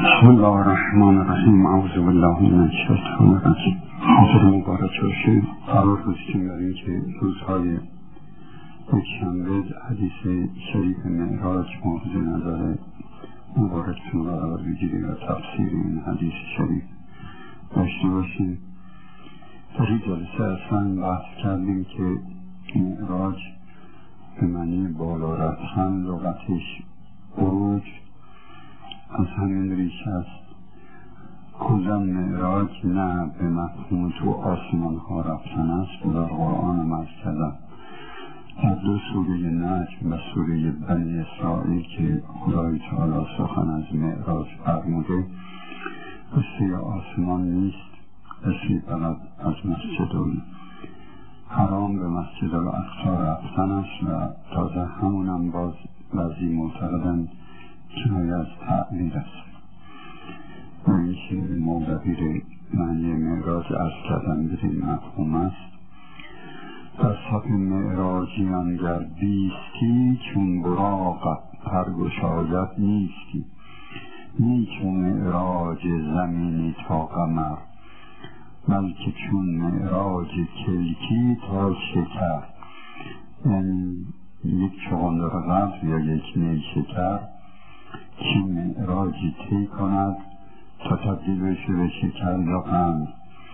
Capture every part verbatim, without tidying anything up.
بسم الله الرحمن الرحیم. اعوذ بالله من الشیطان الرجیم. حاضر مبارک باشید. قرار گذاشتیم در این که روزهای یکشنبه حدیث شریف معراج مورد نظر مبارکتون را قرار بگیریم و تفسیر این حدیث شریف داشته باشیم. در این جلسه اصلا بحث کردیم که معراج به معنی بالا رفتن، لغتش عروج از همین ریش است. کلا معراج نه به مفهوم تو آسمان ها رفتن است. در قرآن مرز کردن در دو سوره نجم و سوره بنی اسرائیل که خدای تعالی سخن از معراج فرموده، قصه آسمان نیست، قصه فقط از مسجد الحرام به مسجد الاقصی رفتن است و تازه همونم باز بعضی معتقدند کنایه از تعبیر است. و این شعر مولوی معنی معراج از کردن به این مفهوم است. در صف معراجیان گر بیستی، چون براق پرگشاید نیستی. نی چون معراج زمینی تا قمر، بلکه چون معراج کلکی تا شکر. یعنی یک چغندر قبض یا یک نیشکر که معراجی طی کند تا تبدیل بشه به شکر یا قند،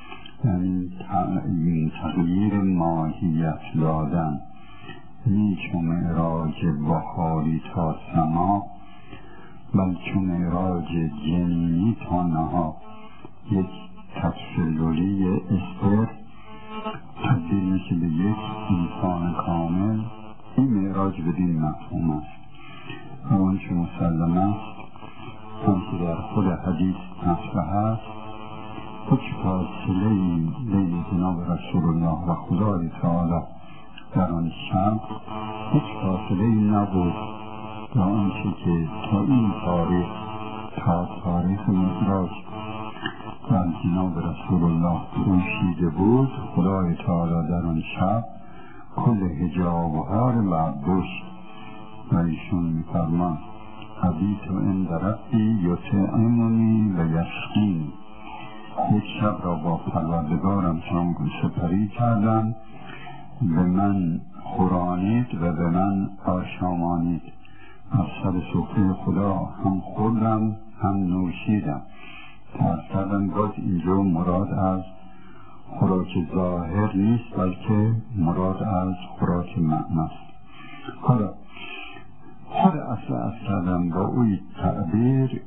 یعنی تغییر ماهیت دادن. نی چون معراج بخاری تا سما، بلکه معراج جنینی تا نها. یک تفسیری استر تبدیل میشه به یک انسان کامل. این معراج بدین مفهوم است. اون چه مسلم است هم که در خود حدیث مطرح است. هیچ فاصله ای بین جناب رسول الله و خدای تعالی در آن شب هیچ فاصله ای نبود و آنچه که تا این تاریخ تا تاریخ معراج در جناب رسول الله پوشیده بود، خدای تعالی در آن شب کل حجابها رو برداشت و ایشون می‌فرماد حدیث و این درفتی یطعمنی و یسقینی. یک شب را با پروردگارم شام سپری کردم، به من خورانید و به من آشامانید. از سر سفره خدا هم خوردم هم نوشیدم. ترس کردم باز اینجا مراد از خوراک ظاهر نیست، بلکه مراد از خوراک معنی است. حالا خود اصل از کردم با اوی تعبیر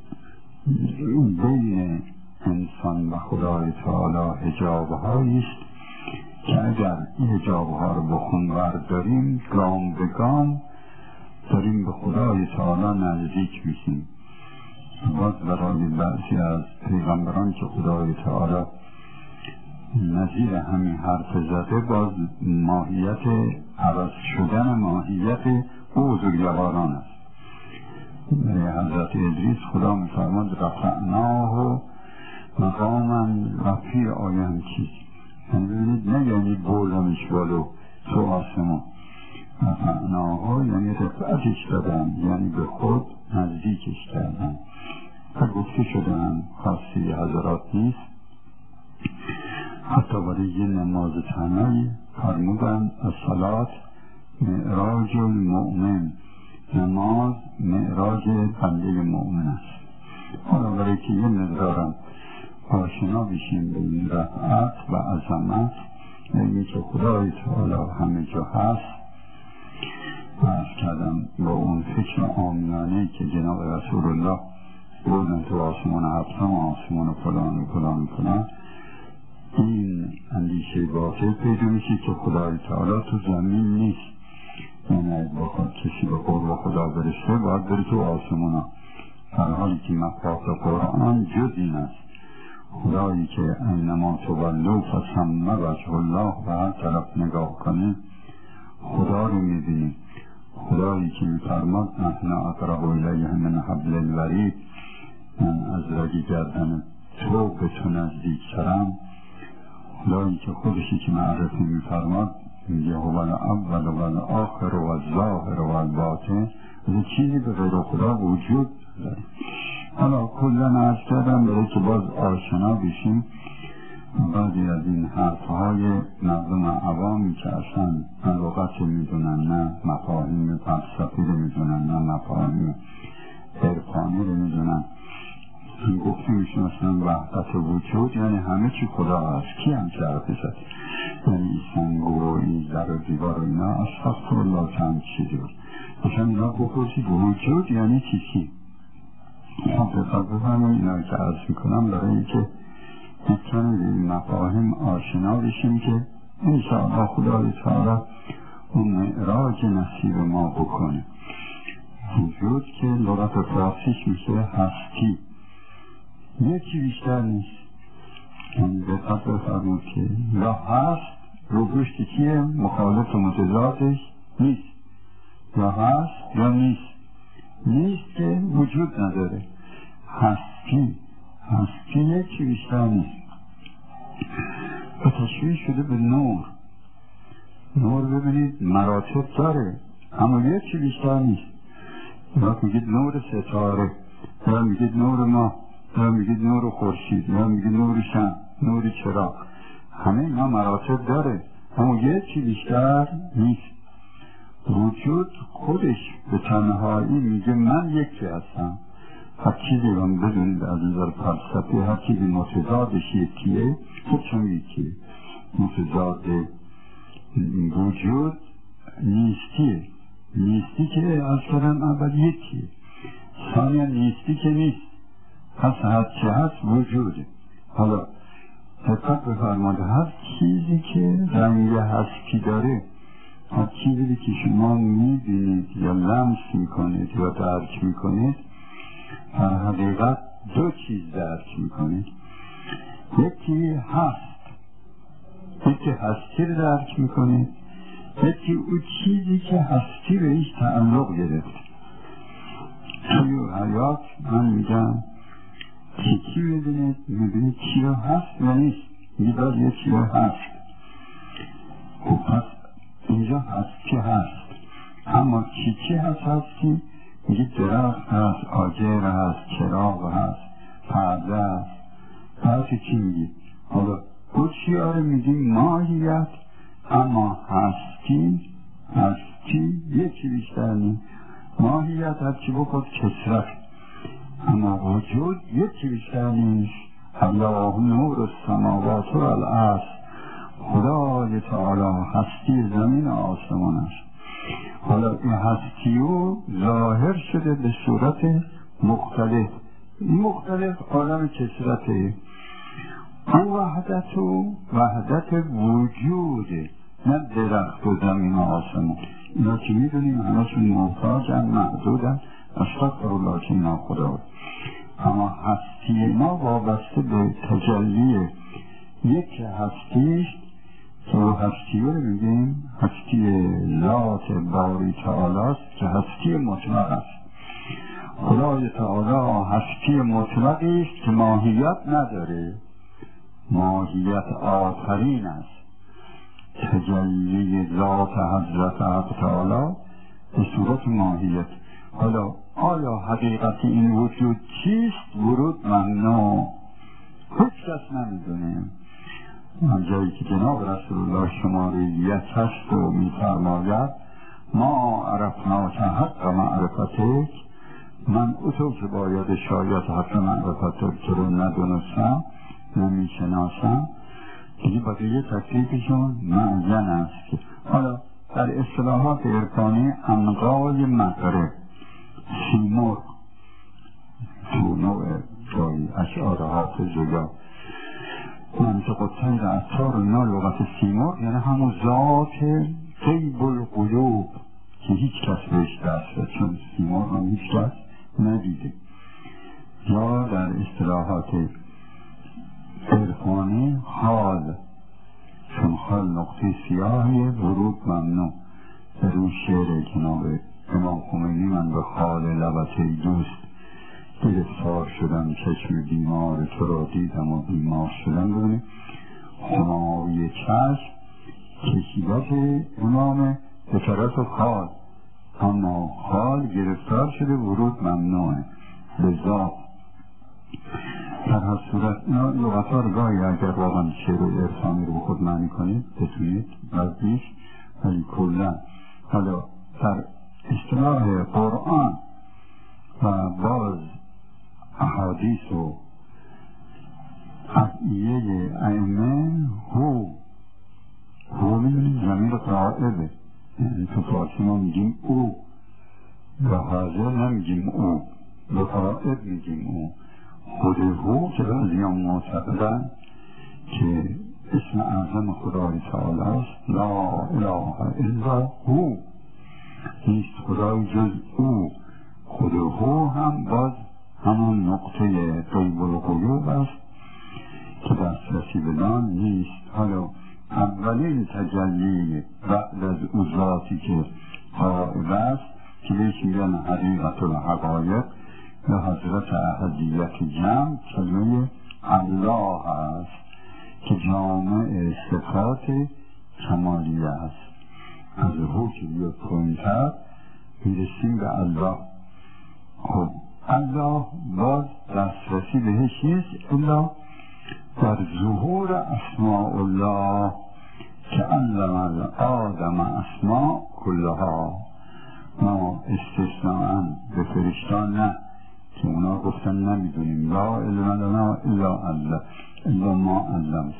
بین انسان و خدای تعالی حجاب‌هایی است که اگر این حجاب‌ها رو بخونور داریم، گام به گام داریم به خدای تعالی نزدیک میشیم. باز برای بعضی از پیغمبران که خدای تعالی نظیر همین حرف زده، باز ماهیت عوض شدن ماهیت او بزرگواران است. حضرت ادریس خدا می‌فرماد رفعناه مقاما رفیع آیم چیز، یعنی ببینید نه یعنی بردمش بالو تو آسمان. رفعناه یعنی رفعتش دادم، یعنی به خود نزدیکش کردم. تا گفته شده هم خاصی حضرات نیست. حتی برای یه نماز تنهایی فرمودن الصلاة معراج المؤمن، نماز معراج بنده مؤمن است. حالا برای که یه مقدارم آشنا بشیم به این رفعت و عظمت، یعنی که خدای تعالی همه جا هست، بحث کردم با اون فکر آمیانه که جناب رسول الله بودن تو آسمان هفتم و آسمان فلان و فلان و فلان، این اندیشه باطل پیدا میشه که خدای تعالی تو زمین نیست. یعنی بخواد کسی به قرب خدا برسه باید بره تو آسمان ها. در حالی که مفاق قرآن جز این است، خدایی که اینما تولو فثم وجه الله و هر طرف نگاه کنه خدا رو میبینیم. خدایی که میفرماد نحن اقرب الیه من حبل الورید، من از رگ گردن تو به تو نزدیک ترم. خدایی که خودشی که معرفی میفرماد میگه هو الاول و الاخر و الظاهر و الباطن، از چیزی به غیر خدا وجود داریم. حالا کلن عرض کردم برای که باز آشنا بشیم بعضی از این حرفهای مردم عوامی که اصلا نه لغت میدونن، نه مفاهیم فلسفی رو میدونن، نه مفاهیم عرفانی رو میدونن، گفته میشون اصلا وحدت وجود یعنی همه چی خدا هست. کی هم چه حرفی زد؟ یعنی این سنگو و این در و دیوار و اینا استغفر الله چند چیزی بود باشن اینا بپرسید وجود یعنی چی چی؟ خب بفرد همه اینا که عرض میکنم برای اینکه میتونیم به این مفاهیم آشنا بشیم که انشاءالله خدای تعالی اون معراج نصیب ما بکنه. وجود که لغت فارسیش میشه هستی، یکی بیشتر نیست. این دقت بفرمود که یا هست رو گوشت چیه مخالف و متضادش نیست، یا هست یا نیست. نیست که وجود نداره. هستی هستی یکی بیشتر نیست. و تشبیه شده به نور. نور ببینید مراتب داره اما یکی بیشتر نیست. یا میگید نور ستاره، یا میگید نور ماه، یا میگید نور خورشید، یا میگید نور شمع، نور چراغ، همه اینا مراتب داره اما یکی بیشتر نیست. وجود خودش به تنهایی میگه من یکی هستم. هر چیزی رو بدونید از نظر فلسفی هر چیزی متضادش یکیه خودشم یکیه. متضاد وجود نیستیه. نیستی که از کردن اول یکیه، ثانیا نیستی که نیست، پس هر چی هست وجوده. حالا دقت بفرمایید هر چیزی که رنگ هستی داره، هر چیزی که شما میبینید یا لمس میکنید یا درک میکنید در حقیقت دو چیز درک میکنید. یکی هست، یکی هستی رو درک میکنید، یکی اون چیزی که هستی به ایش تعلق گرفت. توی حیات من میگم چی چی میبینید؟ میبینید چی رو هست یا نیست؟ میدار یه چی رو هست. خب پس اینجا هستی هست اما چی چی هست هستی؟ میگید درخت هست، آجر هست، چراغ هست، پرده هست. هستی چی میگید؟ حالا او چی آره میگیم ماهیت اما هستی هستی یکی بیشتر نیست. ماهیت هرچی بخود کسرت اما وجود یکی بیشتر نیست. الله نور السماوات و الارض، خدای تعالی هستی زمین و آسمان است. حالا این هستی و ظاهر شده به صورت مختلف. این مختلف عالم کسرته. اون وحدت و وحدت وجوده، نه درخت و زمین و آسمان. اینا که میدونیم همشون محتاج هم معدود هم استغفر الله که ناخدا. اما هستی ما وابسته به تجلی یک هستیش که هستی رو میگیم هستی ذات باری تعالی است که هستی مطلق است. خدای تعالی هستی مطلقی است که ماهیت نداره، ماهیت آفرین است. تجلی ذات حضرت حق تعالی به صورت ماهیت. حالا آیا حقیقت این وجود چیست؟ ورود ممنوع، هیچ کس نمیدونه. من جایی که جناب رسول الله شماره یک هست و میفرماید ما عرفنا که حق معرفتک، من او تو که باید شاید حق معرفتک تو رو ندونستم نمیشناسم. دیگه بقیه تکلیفشون معین است. حالا در اصطلاحات عرفانی انقای مغرب سیمرغ تو نوع جایی اشعار حافظ یا منطق الطیر عطار اینا لغت سیمرغ یعنی همون ذات غیب القلوب که هیچ کس بهش دست، چون سیمرغ هم هیچ کس ندیده. یا در اصطلاحات عرفانی حال، چون حال نقطه سیاهی ورود ممنوع. در اون شعر جناب امام خمینی من به حال لبت دوست گرفتار شدم، چشم بیمار تو را دیدم و بیمار شدم. ببینید خماری چشم کشیدت امام به طرف حال، اما حال گرفتار شده ورود ممنوعه. لذا در هر صورت اینا لغت‌ها رو گاهی اگر واقعا شعر و عرفانی رو به خود معنی کنید بتونید وزیش، ولی کلا حالا در اصطلاح قرآن و باز احادیث و ادعیه ائمه هو هو میدونید ضمیر غائبه، یعنی تو فارسی ما میگیم او، به حاضر نمیگیم او، به غائب میگیم او. خود هو که بعضی هم معتقدن که اسم اعظم خدای تعالی است، لا اله الا هو، نیست خدای جز او. خود هو هم باز همون نقطه غیب الغیوب است که دسترسی بدان نیست. حالا اولین تجلی بعد از او ذاتی که غائب است که بهش میگن حقیقت الحقایق به حضرت احدیت جمع کلمه الله است که جامع صفات کمالیه است. از هو که بیاد پایین‌تر میرسیم به الله. خب الله باز دسترسی بهش نیست الا در ظهور اسماء الله که علم آدم اسماء کلها. ما استثناءً به فرشتان نه که اونا گفتن نمیدونیم، لا علم لنا الا الله الا ما علمت.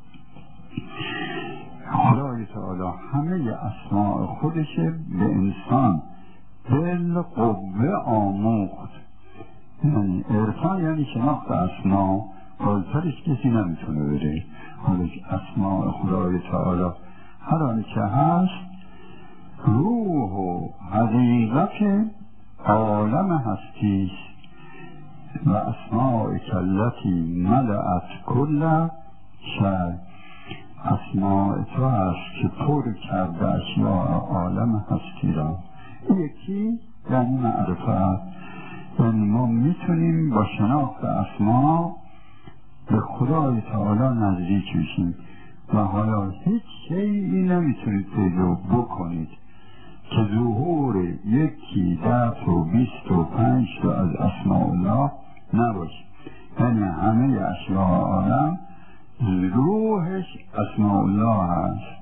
خدای تعالی همه اسماء خودشه به انسان بالقوه آموخت. یعنی عرفان یعنی شناخت اسماء، بالترش کسی نمیتونه بره. حالا اسماء خدای تعالی هر آنچه هست روح و حقیقت عالم هستیست و اسماء کلتی ملعت کل شر. اسماء تو هست که پر کرده اشیاء عالم هستی را. یکی یعنی معرفت، یعنی ما میتونیم با شناخت اسماء به خدای تعالی نزدیک بشیم و حالا هیچ شیئی نمیتونید پیدا بکنید که ظهور یکی ده و بیست و پنج تا از اسماء الله نباشه. یعنی همه اشیاء عالم روحش اسماء الله هست.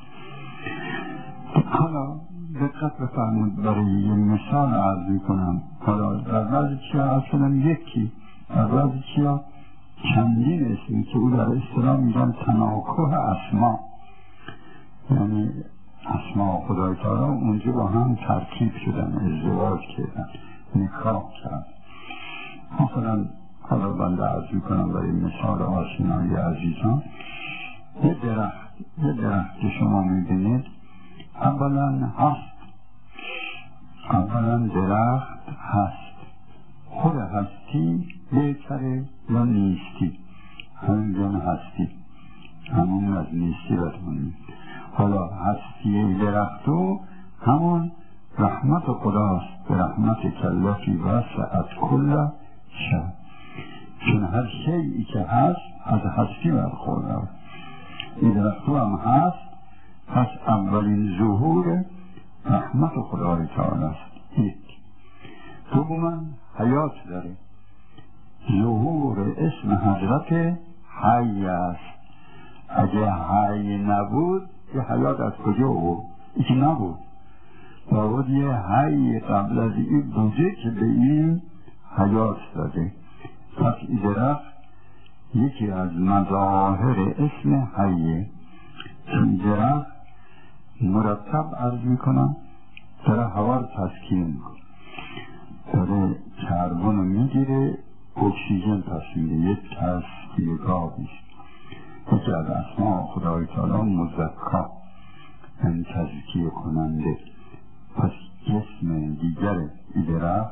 حالا دقت بفرمود برای یه مثال عرض میکنم. حالا در بعضی چیا اصلا یکی، در بعضی چیا چندین اسمی که او در اصطلاح میگن تناکح اسما، یعنی اسما خدای تعالی اونجا با هم ترکیب شدن، ازدواج کردن، نکاح کرد. مثلا حالا بنده عرض میکنم برای مثال آشنایی عزیزان. یه درخت یه درخت که شما میبینید اولا هست، اولا درخت هست. خود هستی بهتره یا نیستی؟ همین جان هستی، همون از نیستی بدونیم. حالا هستی درختو همون رحمت خداست، به رحمت کلفی وسعت کل شب، چون هر شیئی که هست از هستی برخورده. این درختو هم هست، پس اولین ظهور رحمت خدای تعالی است. یک دوما حیات داره، ظهور اسم حضرت حی است. اگه حی نبود یه حیات از کجا بود؟ ایچی نبود، باید یه حی قبل از این بوده که به این حیات داده. پس این درخت یکی از مظاهر اسم حیه. این درخت مرتب عرض میکنم داره هوا رو تسکین میکنه، داره کربن رو میگیره، اکسیژن پس میده، یک تسکیرگاه میشه. یکی از اسماء خدای تعالی مزکا، یعنی تزکیه کننده. پس جسم دیگر این درخت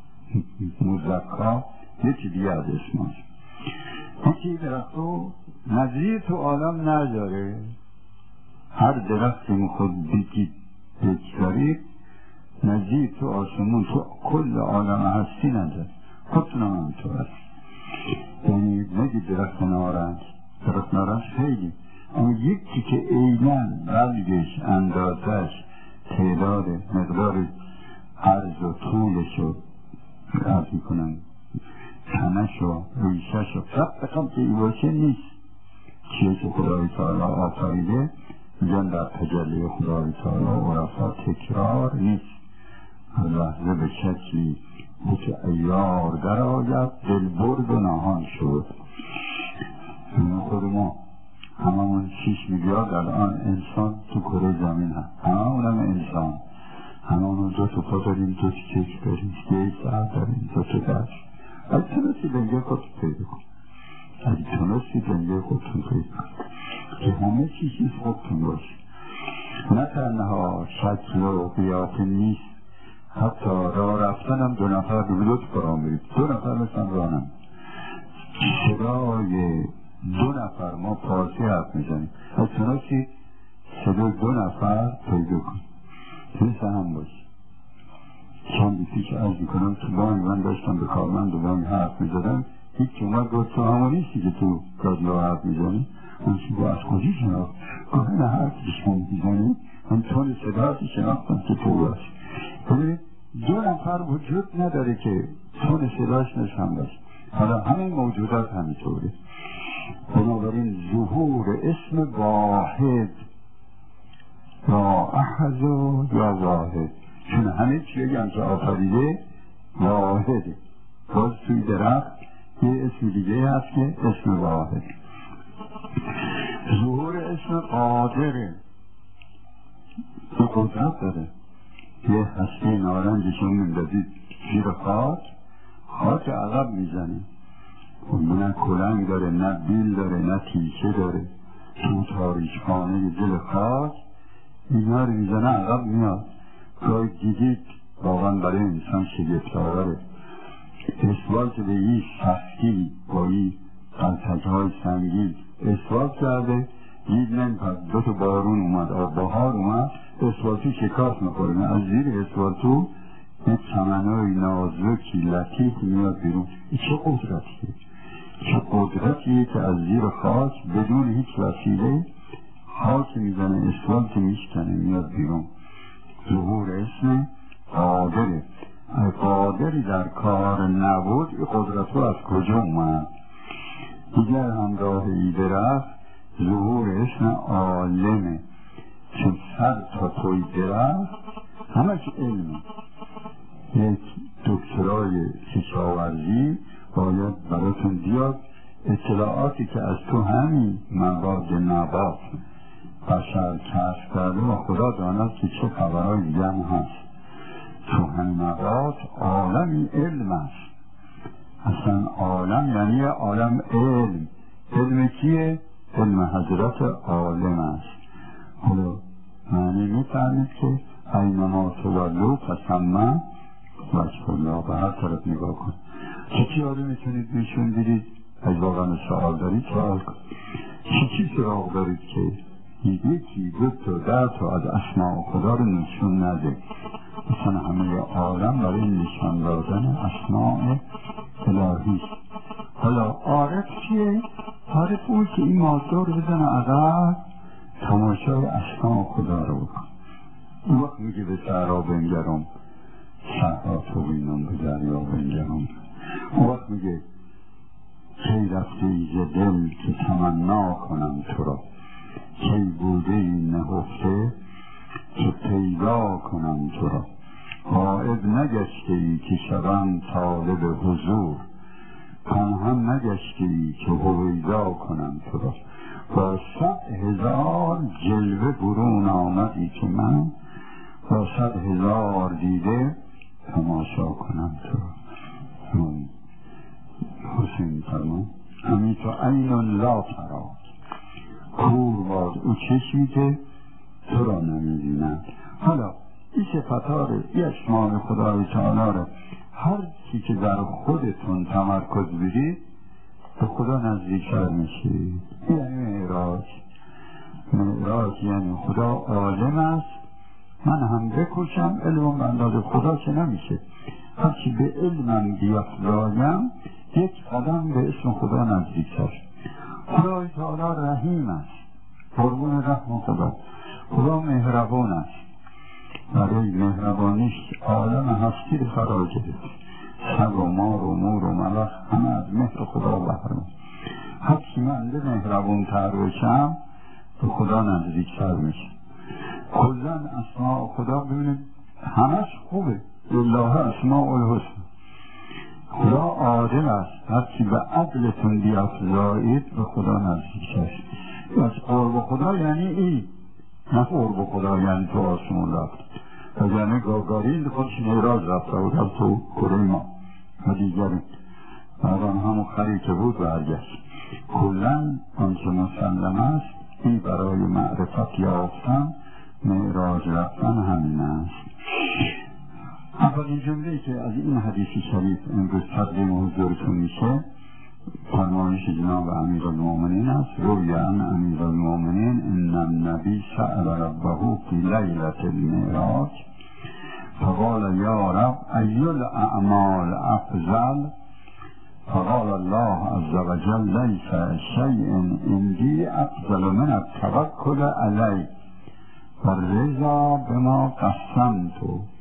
مزکا یکی دیگر از اسماش. یکی درخت رو نظیر تو عالم نداره. هر درخت که خود بگید بگذارید نظیر تو آسمون تو کل عالم هستی نداره. خودتون هم همینطور هست. یعنی نگید درخت نارنج، درخت نارنج خیلی، اما یکی که ایمن بلگش، اندازش، تعداد مقدار عرض و طولش رو عرض میکنن تنش و ریشش و فقط بخوام که این باشه نیست. چیه که خدای تعالی آفریده میگن در تجلی خدای تعالی و رفا تکرار نیست. هر لحظه به شکلی که ایار در آید دل برد و نهان شد. خود ما هممون شیش میلیارد الان انسان تو کره زمین هست، هممون هم انسان، هممون دو تا پا داریم، دو تا چشم داریم، یک سر داریم، دو تا دست. از تونستی دنگه خودتون پیدا کن، از تونستی دنگه خودتون پیدا کن که همه چی چیز خودتون باشه، نه تنها شکل و قیافه نیست. حتی راه رفتن هم دو نفر دو دو تا برید، دو نفر مثلا رانم صدای دو نفر ما پارسی حرف میزنیم، از تونستی صدای دو نفر پیدا کن تونسته هم باشه. چندی پیش عرض میکنم تو بانک من داشتم به کارمند و بانک حرف میزدم، هیچ اومد گفت تو همونیستی که تو رادیو حرف میزنی؟ من چی با از کجی شناخت؟ گفت نه حرف کشمون میزنی؟ من تون صداتی شناختم که تو هست. ببینید دو نفر وجود نداره که تون صداش نشان باشه. حالا همه موجودات همینطوره. بنابراین ظهور اسم واحد یا احد و یا واحد، چون همه چیزی هم که آفریده واحده. باز توی درخت یه اسم دیگه هست که اسم واحد. ظهور اسم قادره، تو قدرت داره. یه هسته نارنجشون میندازید زیر خاک، خاک عقب میزنه، نه کلنگ داره، نه بیل داره، نه تیشه داره. تو تاریخانه دل خاک اینا رو میزنه عقب میاد. گاهی دیدید واقعا برای انسان شگفت‌آوره. اثبات به این سختی با این قلتک‌های سنگین اثبات کرده، دید نمی‌پد دو تا بارون اومد، آب بهار اومد، اثباتی شکاف می‌خوره، از زیر اثباتو یک چمنای نازکی لطیف میاد بیرون. این چه قدرتیه؟ چه قدرتیه که از زیر خاک بدون هیچ وسیله خاک میزنه، اثبات میشکنه میاد بیرون. ظهور اسم قادره. قادری در کار نبود، این قدرت رو از کجا اومد؟ دیگر همراه ای درخت ظهور اسم عالمه، چون سر تا توی درخت همش علمه. یک دکترای کشاورزی باید براتون بیاد اطلاعاتی که از تو همین مواد نبات بشر کشف کرده و خدا داند که چه خبرهای دیگه هم هست. تو همین نبات عالمی علم است. اصلا عالم یعنی عالم علم. علم کیه؟ علم حضرت عالم است. حالا معنی میفهمید که اینما تولو فثم وجه الله، به هر طرف نگاه کن. چه چیزی میتونید نشون دیدید؟ از واقعا سوال دارید سوال کن. چه چیزی سراغ دارید که یکی دو تا ده تا از اسماء خدا رو نشون نده؟ مثلا همه عالم برای نشان دادن اسماء الهی. حالا عارف چیه؟ عارف اون که این ماده رو بزنه عقب، تماشای اسماء خدا رو بکن. اون وقت میگه به صحرا بنگرم، صحرا تو بینم، به دریا بنگرم. اون وقت میگه کی رفته ایز دل که تمنا کنم تو را، کی بوده این نهفته که پیدا کنم تو را. غائب نگشته ای که شوم طالب حضور، پنهان نگشته ای که هویدا کنم تو را. با صد هزار جلوه برون آمدی که من با صد هزار دیده تماشا کنم تو را. حسین فرمان همی تو عین لا ترا، کور باد او چشمی که تو را نمی‌بیند. حالا این صفتا رو، این اسماء خدای تعالی رو هر چی که در خودتون تمرکز بدید به خدا نزدیک‌تر میشید. یعنی معراج. معراج یعنی خدا عالم است، من هم بکشم علمم به اندازه خدا که نمیشه. هرچی به علمم بیافزایم یک قدم به اسم خدا نزدیک‌تر. خدای تعالی رحیم است، قربون رحم خدا. خدا مهربان است، برای مهربانیش عالم هستی رو فرا گرفت. سگ و مار و مور و ملخ همه از مهر خدا بهرم. هرچی من به مهربون تر بشم به خدا نزدیکتر میشه. کلا اسماء خدا ببینید همش خوبه. الله اسماء الحسنا. خدا عادل است. هرچی به عدلتون بیافزایید به خدا نزدیک است. از قرب خدا یعنی این، نه قرب خدا یعنی تو آسمون رفت و یعنی گاگارین خودش نیراز رفت و در تو کره ما و دیگرین آدم همون خری که بود برگشت. کلن آنچه مسلم است این برای معرفت یافتن معراج رفتن همین است. اولین جمله‌ای که از این حدیث شریف امروز تقدیم حضورتون میشه فرمایش جناب امیرالمومنین است. روی عن امیرالمومنین ان النبی سأل ربه فی لیلة المعراج فقال یا رب ای الاعمال افضل؟ فقال الله عز وجل لیس شیء عندی افضل من التوکل علی والرضا بما قسمت.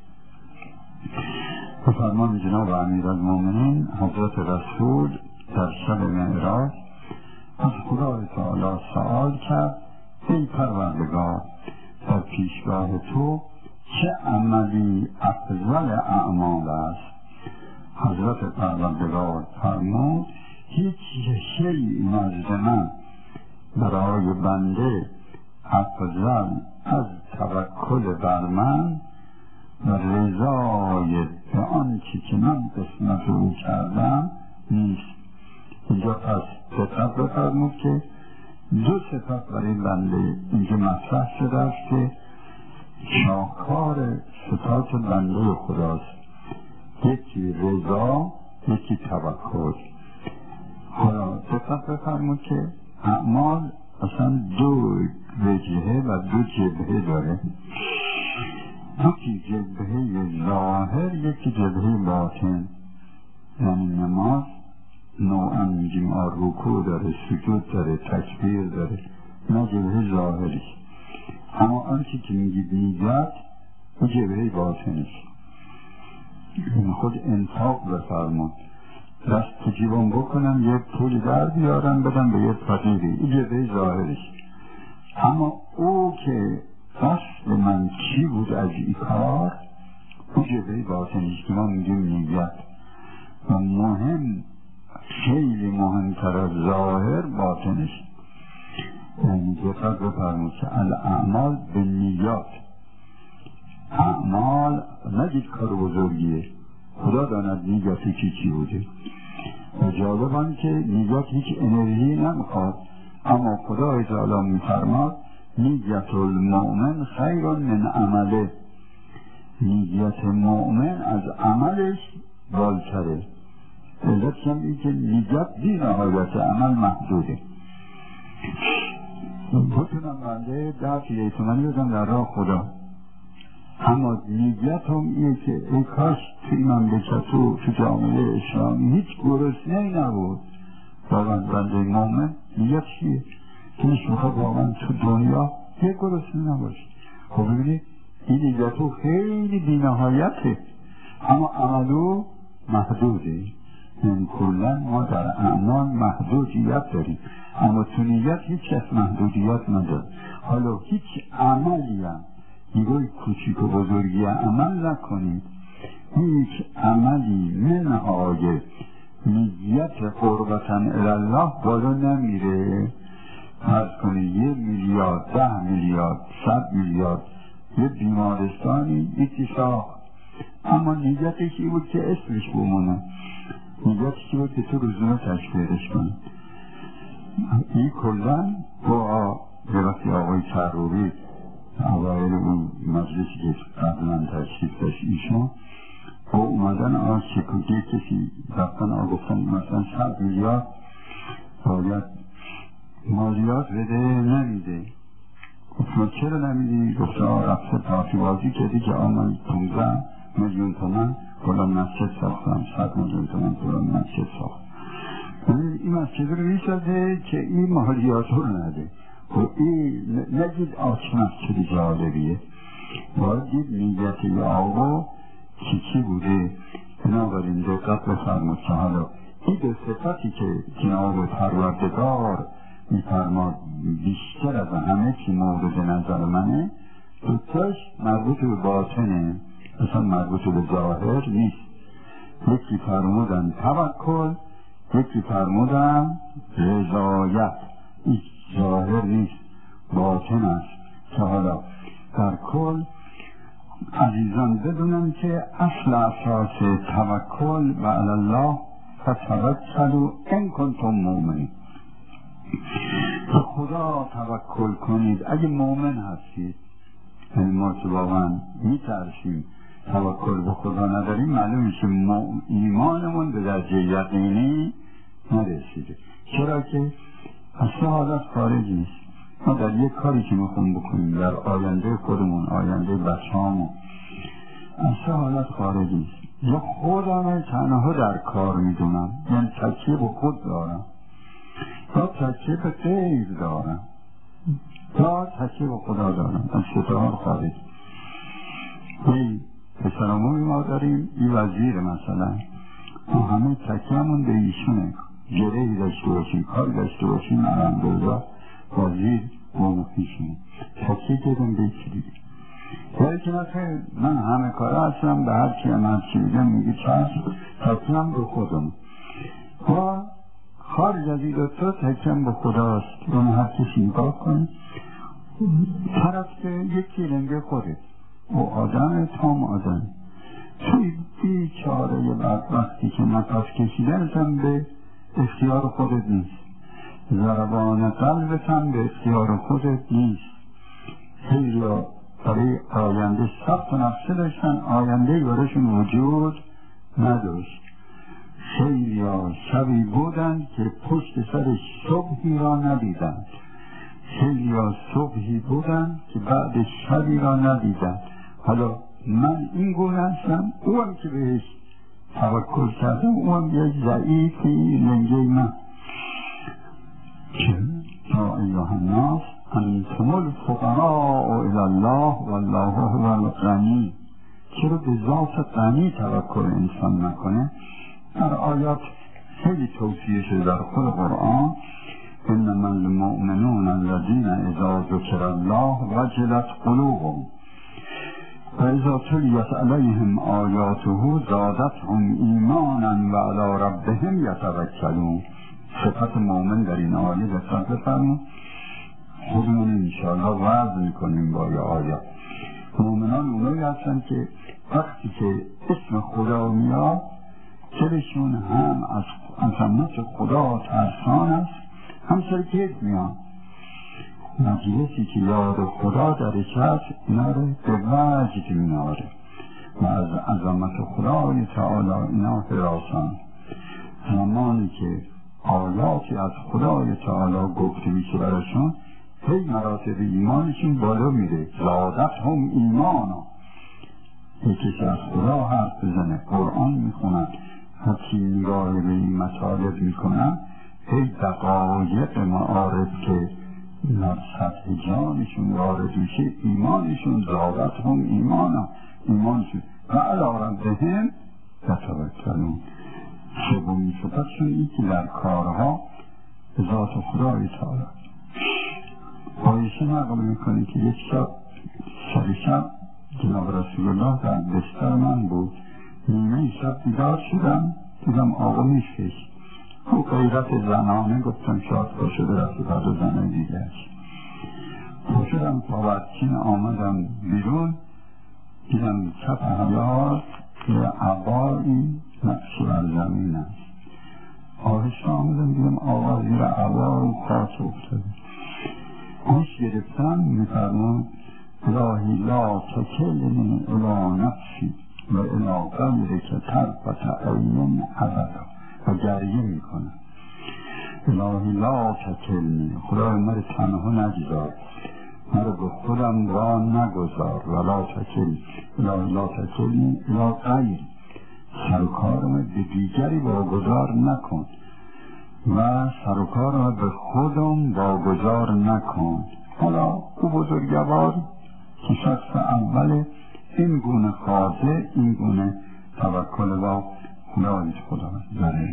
به فرمان جناب امیرالمومنین حضرت رسول در شب معراج از خدای تعالی سؤال کرد ای پروردگار در پیشگاه تو چه عملی افضل اعمال است؟ حضرت پروردگار فرمود هیچ شیئی نزد من برای بنده افضل از توکل بر من و رضای به آنچه که من قسمت او کردم نیست. اینجا پس دقت بفرمود که دو صفت برای بنده اینجا مطرح شده است که شاهکار صفات بنده خداست. یکی رضا، یکی توکل. حالا دقت بفرمود که اعمال اصلا دو وجهه و دو جبهه داره. یکی جبهه ظاهر، یکی جبهه باطن. یعنی نماز نوعا میگیم رکوع داره، سجود داره، تکبیر داره، نه جبهه ظاهریش. اما آنچه که میگید نیت او جبهه باطنش. خود انفاق بفرمون دست تو جیبم بکنم یک پولی در بیارم بدم به یک فقیری، این جبهه ظاهرش. اما او که قصد من چی بود از این کار او جبهه باطنش که ما میگیم نیت. و مهم خیلی مهمتر از ظاهر باطنش. یعنی دقت بفرمایید که الاعمال به نیات. اعمال نگید کار بزرگیه، خدا داند نیتی چی چی بوده. و جالبان که نیت هیچ انرژی نمیخواد، اما خدا تعالی میفرماد نیت المؤمن خیر من عمله. نیت مؤمن از عملش بالتره. علت هم این که نیت بی نهایت عمل محدوده. بتونم بنده ده پیه تومنی بدم در راه خدا، اما نیت هم اینه که ای کاش توی مملکت و تو جامعه اسلامی هیچ گرسنه‌ای نبود. واقعا بنده مومن نیت چیه؟ که میخواد واقعا تو دنیا یه گرسنه نباشه. خب ببینید این نیتو خیلی بی نهایته، اما عملو محدوده. یعنی کلا ما در اعمال محدودیت داریم، اما تو نیت هیچ از محدودیت نداره. حالا هیچ عملی هم نگاه کوچیک و بزرگی عمل نکنید. هیچ عملی منهای نیت قربتن الله بالا نمیره. فرض کنید یه میلیارد، ده میلیارد، صد میلیارد یه بیمارستانی یکی ساخت، اما نیتش این بود که اسمش بمونه، نیتش این بود که تو روزنامه تشکیلش کنه. این کلن با وقتی آقای تروری اوائل اون مجلسی که قبلا تشکیل داشت ایشون با اومدن آن شکوکی کسی رفتن آن گفتن مثلا صد میلیارد باید مالیات بده، نمیده. گفتم چرا نمیدی؟ گفتم رفته پارتی بازی کردی که آن پونزده میلیون تومن کلان مسجد ساختم، صد میلیون تومن کلان مسجد ساخت. این مسجد رو میسازه که این مالیات رو نده. و این نگید آچ مسجد جالبیه، باید دید نیت یا آقا چی چی بوده. بنابراین دقت بفرمود که حالا این دو صفتی که جناب پروردگار میفرماد بیشتر از همه چی مورد نظر منه، دوتاش مربوط به باطنه، اصلا مربوط به ظاهر نیست. یکی فرمودن توکل، یکی فرمودن رضایت. این ظاهر نیست، باطن است. که حالا در کل عزیزان بدونن که اصل اساس توکل و علی الله فتوکلوا ان کنتم مؤمنین. به خدا توکل کنید اگه مؤمن هستید. یعنی ما که واقعا میترسیم توکل به خدا نداریم، معلوم میشه ایمانمون به درجه یقینی نرسیده. چرا که اصلا حالت خارج نیست. ما در یک کاری که میخوام بکنیم در آینده خودمون، آینده بچه‌هامون، اصلا حالت خارج نیست. یا خودم تنها در کار میدونم، یعنی تکیه به خود دارم، یا تکیه به غیر دارم، یا تکیه به خدا دارم. از ستار خارج. این پسرامون ما داریم، این وزیر مثلا، ما همه تکیهمون به ایشونه. گرهی داشته باشیم، کار داشته باشیم، الحمدلله وزیر موقعیشونه. تکیه دادم به ایچی دیگه. یعنی که نخیر من همه کاره هستم، به هر چی هم هر چی میگم میگه چشم، تکیم به خودم. و خارج از این دوتا تکیم به خداست. یعنی هر کسی نگاه کنی طرف که یکی رنگ خوده و آدم تام آدم توی بیچاره بدبختی که نفس کشیدن هم به اختیار خودت نیست، ضربان قلبت هم به اختیار خودت نیست. خیلی ها برای آینده سخت و نفسه داشتن، آینده برایشون وجود نداشت. خیلی ها شبی بودن که پشت سر صبحی را ندیدن، خیلی ها صبحی بودن که بعد شبی را ندیدن. حالا من این گونه هستم، او هم که بهش توکل کردم، او هم یک ضعیفی لنگه من. یا ایها الناس انتم الفقراء الی الله والله هو الغنی. چرا به ذات غنی توکل انسان نکنه؟ در آیات خیلی توصیه شده در خود قرآن. انما المؤمنون الذین اذا ذکر الله وجلت قلوبهم و اذا تلیت علیهم آیاته زادتهم ایمانا و علی ربهم یتوکلون. صفت مؤمن در این آیه دقت بفرمایید. خودمون انشاءالله وعظ میکنیم با یه آیات. مؤمنان اونایی هستن که وقتی که اسم خدا میاد دلشون هم از عظمت خدا ترسان است، هم سرکیت میاد. مجلسی که یاد خدا درش هست اینا رو به وجد میاره و از عظمت خدای تعالی اینا حراسان. زمانی که آیاتی از خدای تعالی گفته میشه براشون، هی مراتب ایمانشون بالا میره. زادت هم ایمانا. یکیش از خدا حرف بزنه، قرآن میخونن، حتی نگاه به این مطالب میکنن، هی دقایق معارف که در سطح جانشون وارد میشه، ایمانشون زادت هم ایمانا، ایمانشون و علی ربهم یتوکلون. سومین صفتشون این که در کارها به ذات خدای تعالی. عایشه نقل میکنه که یک شب سر شب جناب رسول الله در بستر من بود. نیمه شب بیدار شدم، دیدم آقا میشکش. او غیرت زنانه گفتم شاد پا شده رفت بعد زنه دیگرش. پا شدم تا برچین آمدم بیرون، دیدم چپ حیات که عبایی نقش بر زمین است. آهسته آمدم دیدم آقا زیر عبا و خاص افتاده. گوش گرفتم میفرمون الهی لا تکلنی الی نفسی و الی غیرک طرفة عین ابدا. و گریه میکنم الهی لا تکلنی، خدای مرا تنها نگذار، مرا به خودم را نگذار. و لا تکل الهی لا تکلنی الی غیر، سرکارم به دیگری واگذار نکن و سرکارم به خودم واگذار نکن. حالا او بزرگوار که شخص اول این گونه خاضع، این گونه توکل با خدای خدا داره.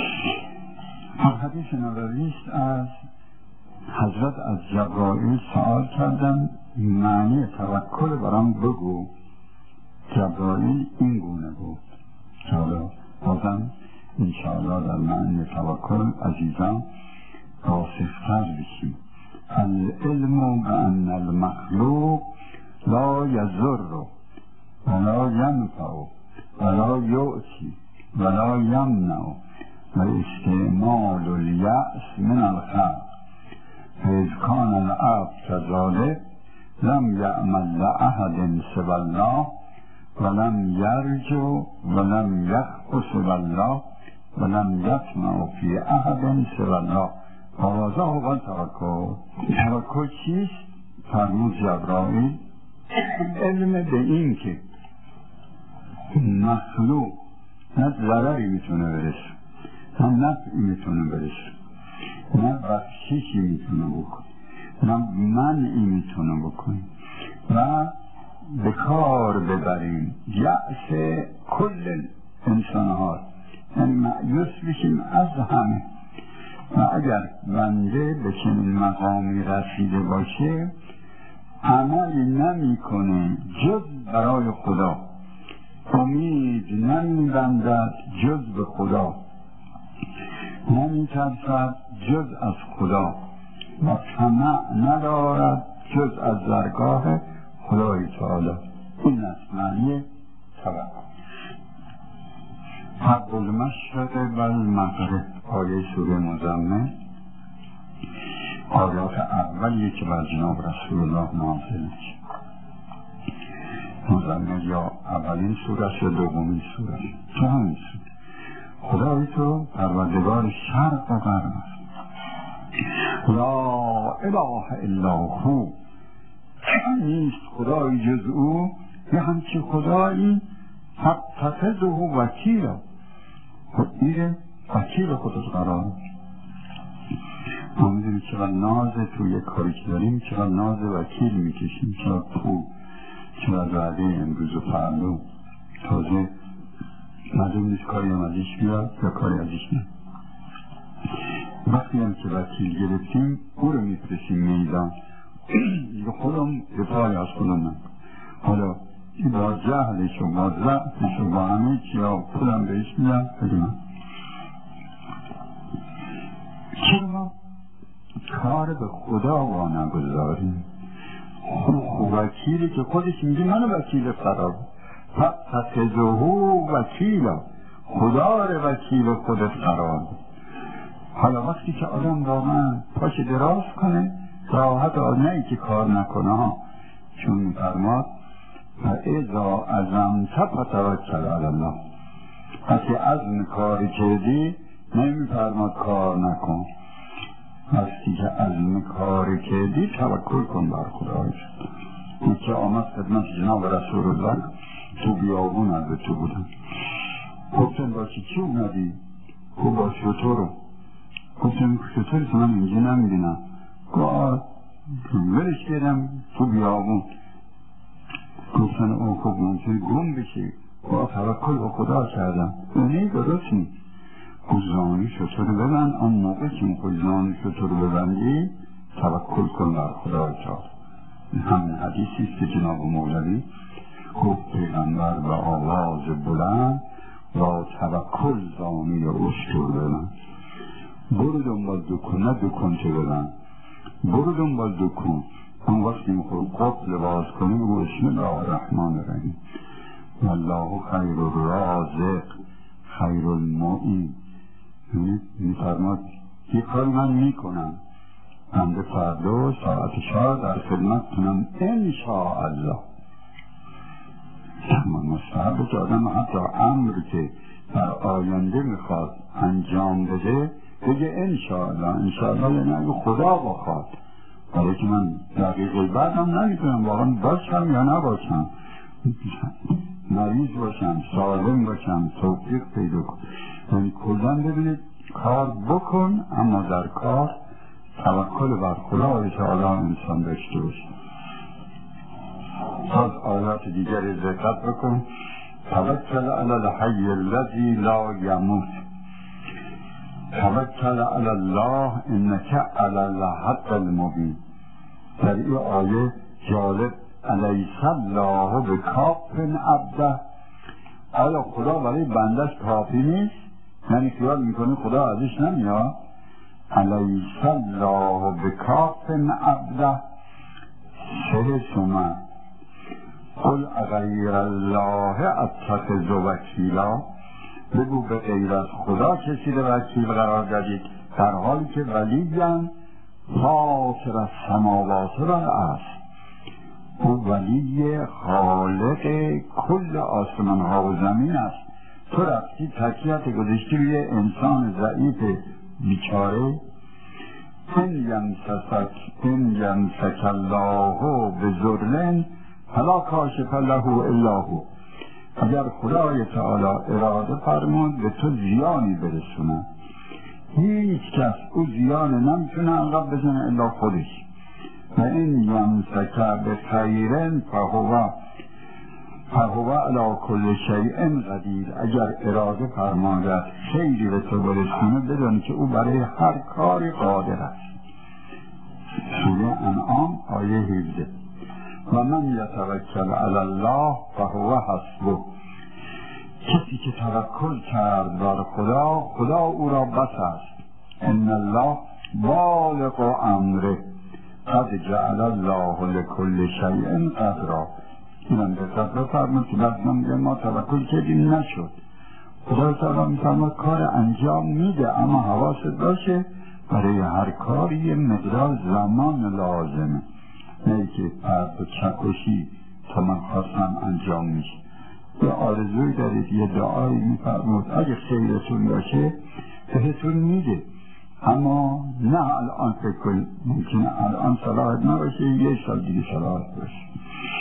حدیث نبوی است از حضرت از جبرائیل سوال کردن معنی توکل برام بگو. جبرائیل این گونه بود. حالا بازم انشاءالله در معنی توکل عزیزان راسختر بشیم. العلم بأن المخلوق لا یضر ولا ینفع ولا یعطی ولا یمنع و استعمال الیأس من الخلق فاذ کان العبد كذلك لم یعمل لأحد سوى الله ولم یرجو ولم یخف سوى الله ولم یطمع فی احد سوى الله. آوازه اول توکل. توکل چیست؟ فرمود جبرائیل علم به این که مخلوق نه ضرری میتونه برسه نه نفعی میتونه برسه نه بخششی میتونه بکنه نه منعی میتونه بکنه و به کار ببریم یأس کل انسان ها، یعنی مأیوس بشیم از همه. و اگر بنده به چنین مقامی رسیده باشه عملی نمی کنه جز برای خدا، امید نمی بندد جز به خدا، نمی ترسد جز از خدا و طمع ندارد جز از درگاه خدای تعالی. این است معنی توکل. حق المشرق و المغرب آیه سوره مزمل آیات اولیه که بر جناب رسول الله نازل میشه. مزمل یا اولین سوره یا دومین سوره تو همین سوره. خدای تو پروردگار شرق و غرب است. لا اله الا هو، نیست خدای جز او، یه همچی خدایی فاتخذه وکیلا، خودگیر وکیل خودت قرار. ما میدونیم چقدر ناز توی کاری که داریم، چقدر ناز وکیل میکشیم، چقدر پول، چقدر وعده امروز و فردا، تازه معلوم نیست کاری هم ازش بیاد یا کاری ازش نه. وقتی هم که وکیل گرفتیم او رو میفرستیم میدان، دیگه خودم دفاعی از خودم نکن. حالا با جهلش و با ضعفش و با همه چیا پولم بهش میدم بدونم. چرا کار به خدا با نگذاریم؟ خب وکیلی که خودش میگه منو وکیل قرار فتخذه وکیلا، خدا رو وکیل خودت قرار. حالا وقتی که آدم واقعا پاش دراز کنه راحت آدمی که کار نکنه ها، چون میفرماد فاذا عزمت فتوکل علی الله، وقتی عزم کاری کردی نمیفرماد کار نکن، وقتی که عزم کاری کردی توکل کن بر خدای. این که آمد خدمت جناب رسول الله تو بیابون البته بودن، گفتن با چی چی اومدی؟ گفت با شطور. گفتن شطوری تو من اینجا نمیدینم. گفت ولش کردم تو بیابون. گفتن او خب منطقه گم بشه. با توکل به خدا کردم. اونی درست نی خزانی شطور ببند، آن موقع که خزانی شطور ببندی توکل کن بر خدا تعالی. همین حدیثی است که جناب مولوی گفت پیغمبر و آواز بلند و توکل زانی و اشتور ببند. برو دنبال دکن، نه دکن چه ببند، برو دنبال دکن. اون وقتی میخور قفل باز کنی بگو بسم الله الرحمن الرحیم والله خیر الرازق خیر المعین. میفرماد یه کار من میکنم، بنده فردا ساعت چهار در خدمت کنم انشاءالله. اما مستحبه که آدم حتی امر که در آینده میخواد انجام بده بگه انشاءالله. انشاءالله یعنی اگه خدا بخواد، برای که من دقیقه بعدم نمیتونم واقعا باشم یا نباشم، مریض باشم، سالم باشم، توفیق پیدا کنم. یعنی کلن ببینید کار بکن، اما در کار توکل بر خدا تعالی انسان داشته باشه. از آیات دیگری ذکر بکن توکل علی الحی الذی لا یموت، توکل علی الله انک علی الحق المبین. در این آیه جالب الیس الله بکاف عبده، آیا خدا برای بندش کافی نیست؟ یعنی خیال میکنه خدا ازش نمیاد؟ الیس الله بکاف عبده. سه شما قل اغیر الله اتخذ وکیلا، بگو به غیر از خدا کسی رو وکیل قرار دادید، در حالی که ولی‌اند فاطر السماوات والارض، او ولی خالق کل آسمان ها و زمین است. تو رفتی تکیت گذاشتی روی انسان ضعیف بیچاره. ان یمسسک ان یمسک الله بضر فلا کاشف له الا هو، اگر خدای تعالی اراده فرمود به تو زیانی برسونه، هیچ کس او زیان نمیتونه عقب بزنه الا خودش. و این یمسک بخیر فهو فهو علی کل شیء قدیر، اگر اراده فرماید خیری به تو برسونه بدون که او برای هر کاری قادر است. سوره انعام آیه هفده. و من یتوکل علی الله فهو حسبه، کسی که توکل کرد بر خدا، خدا او را بس است. ان الله بالغ امره قد جعل الله لكل شیء قدرا. اینم دقت بفرمایید که بعضی میگن ما توکل کردیم نشد. خدا تعالی میفرماید کار انجام میده، اما حواست باشه برای هر کاری یه مقدار زمان لازمه، نه که فرد و چکشی تا من خواستم انجام میشه. یه آرزوی دارید، یه دعایی میفرماید اگه خیرتون باشه بهتون میده، اما نه الان فکر کنید، ممکنه الان صلاحت نباشه، یه سال دیگه صلاحت باشه.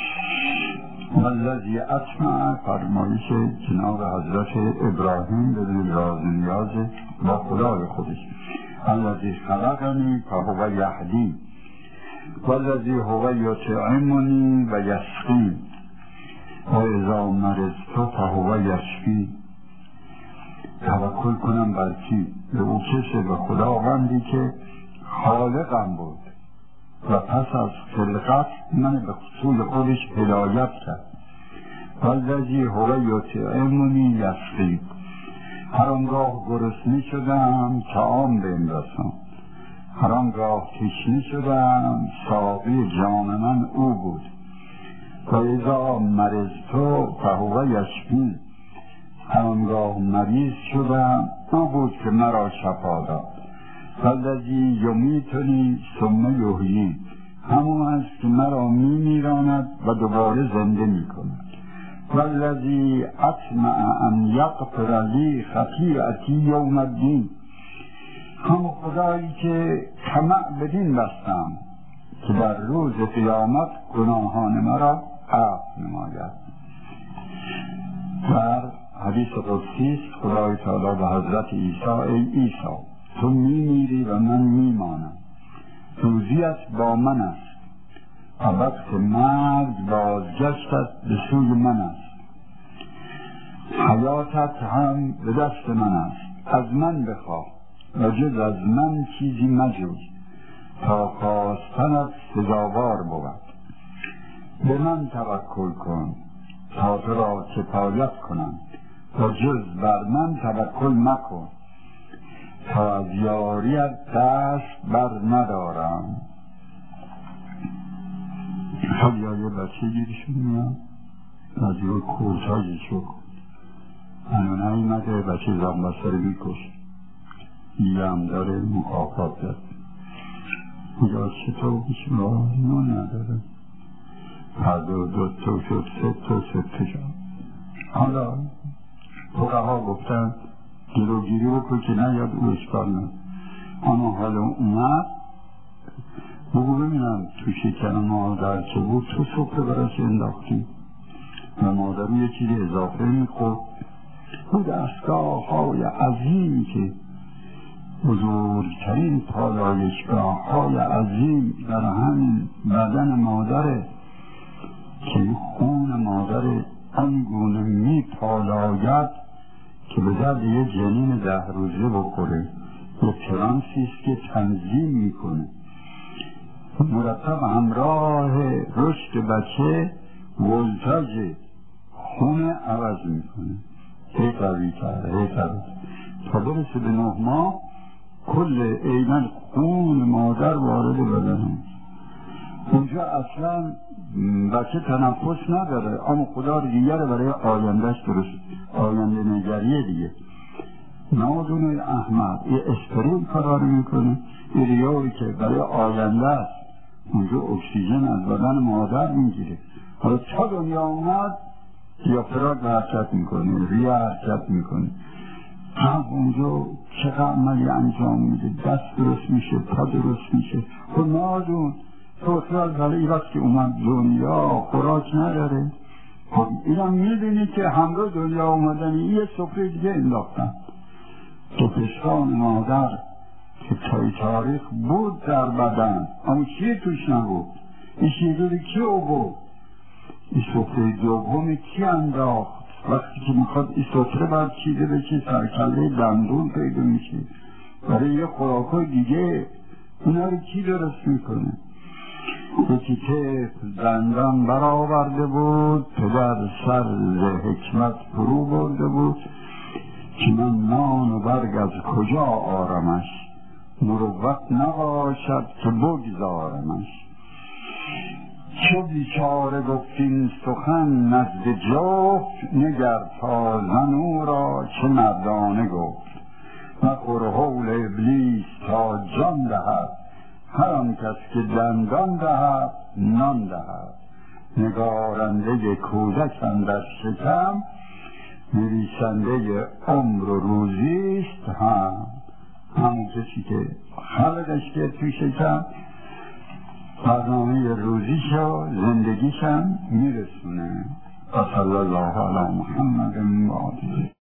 والذی اطمع، فرمایش جناب حضرت ابراهیم به راز نیاز با خدای خودش. الذی خلقنی فهو یهدی والذی هو یطعمنی و یسقین و اذا مرضت فهو یشفی. توکل کنم بر کی؟ به او کسی، به خداوندی که خالقم بود و پس از خلقت من به سوی خودش هدایت کرد. والذی هو یطعمنی یسقین، هر آنگاه گرسنه شدم طعام بهم رساند، هر آنگاه تشنه شدم ساقی جام من او بود. و اذا مرضت فهو یشفی، هر آنگاه مریض شدم او بود که مرا شفا داد. والذی یمیتنی ثم یحیی، همون است که مرا می میراند و دوباره زنده می کند. والذی اطمع ان یغفر لی خطیئتی یوم الدین، همون خدایی که طمع بدین بستم که در روز قیامت گناهان مرا عفو نماید. در حدیث قدسی است خدای تعالی به حضرت عیسی ای عیسی تو میمیری و من میمانم، روزیت با من است و وقت مرگ بازگشتت به سوی من است، حیاتت هم به دست من است، از من بخواه و جز از من چیزی مجوی تا خواستنت سزاوار بود. به من توکل کن تا تو را کفایت کنم و جز بر من توکل مکن تا از یاریت دست بر ندارم. خیلی یه بچه گیرشون میاد از یه کورتایی شد هنون ایمده بچه زنبسته رو میکشت، یه هم داره مکافات داد. یا چطور بشم راه نو نداره، هر دو دو تو شد ست تو ست شد. حالا فقه ها گفتن گیروگیری بکن که نیاد او اشکال نه، اما حالا اومد بگو ببینم تو شکن مادر چه بود، تو صبح براش انداختی و مادر یه چیزی اضافه میخورد. او دستگاه های عظیم که بزرگترین پالایشگاه های عظیم در همین بدن مادره که خون مادر آنگونه می پالاید که به درد یه جنین ده روزه بخوره. یه ترانسیست که تنظیم میکنه، مرتب همراه رشد بچه ولتاژ خون عوض میکنه، هی قوی تر هی قوی تا برسه به نه ماه کل ایمن خون مادر وارد بدنه. اونجا اصلا بچه تنفس نداره، اما خدا دیگه برای آیندهش درست، آینده نگریه دیگه. نادون احمد یه اسپرین فرار میکنه، یه ریاوی که برای آینده است، اونجا اکسیژن از بدن مادر میگیره. حالا تا دنیا اومد یا فرار به حرکت میکنه، ریه حرکت میکنه، هم اونجا چقدر عملی انجام میده، دست درست میشه، پا درست میشه. خب نادون تو خیال برای این وقت که اومد دنیا خوراک نداره. خب اینم میبینی که همراه دنیا اومدن یه سفره دیگه انداختن. تو پشتان مادر که تای تاریخ بود در بدن، اما چیه توش نبود؟ این شیدوری کی او بود؟ این سفره دومی کی انداخت؟ وقتی که میخواد این سفره باید چیده بشه، سرکله دندون پیدا میشه برای یه خوراکای دیگه. اونا رو کی درست میکنه؟ یکی که دندان برآورده بود، پدر سر حکمت فرو برده بود که من نان و برگ از کجا آرمش، مروت نباشد که بگذارمش. چو بیچاره گفتین سخن نزد جفت، نگر تا زن او را چه مردانه گفت. مخور حول ابلیس تا جان دهد، هر آن کس که دندان دهد نان دهد. نگارنده کودک اندر شکم، نویسنده عمر و روزیست هم. همون کسی که خلقش که توی شکم برنامه روزیشو زندگیشم میرسونه. صلی الله علی محمد و آله.